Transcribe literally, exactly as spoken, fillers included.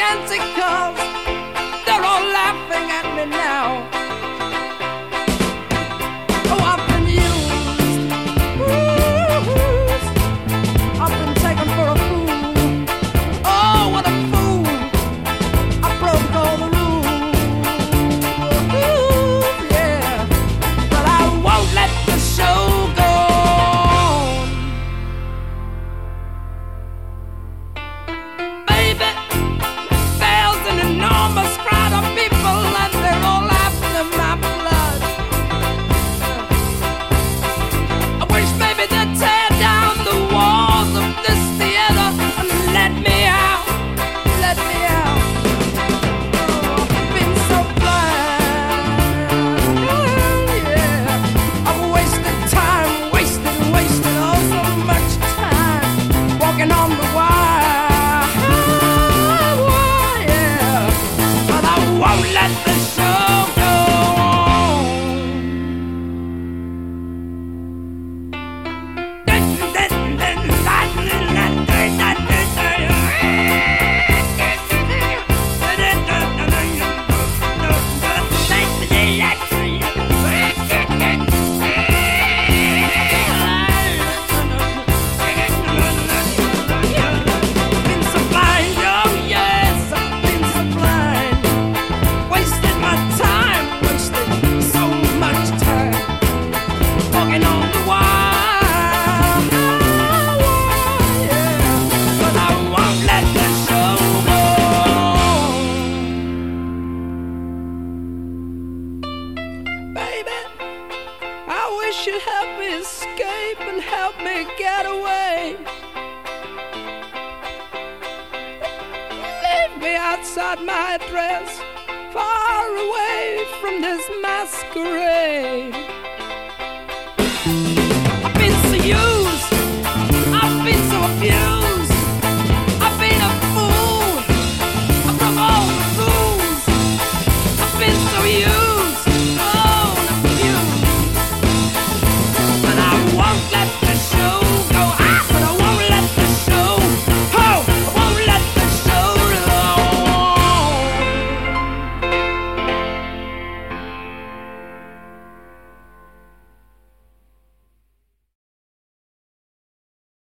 fancy cars, they're all laughing at me now. Oh, I've been used, used. I've been taken for a fool. Oh, what a fool. I broke all the rules. Ooh, yeah. But I won't let the show go on. Baby, there's an enormous crowd of people and they're all after my blood. I wish maybe they'd tear down the walls of this theater and let me out, let me out. Oh, I've been so blind, yeah. I've wasted time, wasted, wasted all so much time walking on the wire, yeah. But I won't let the show go on. Been so blind, oh yes, I've been so blind. Wasted my time, wasted so much time walking on the wire, yeah. But I won't let the show go on. Baby, I wish you'd help me escape and help me get away. Leave me outside my address, far away from this masquerade. I've been so used.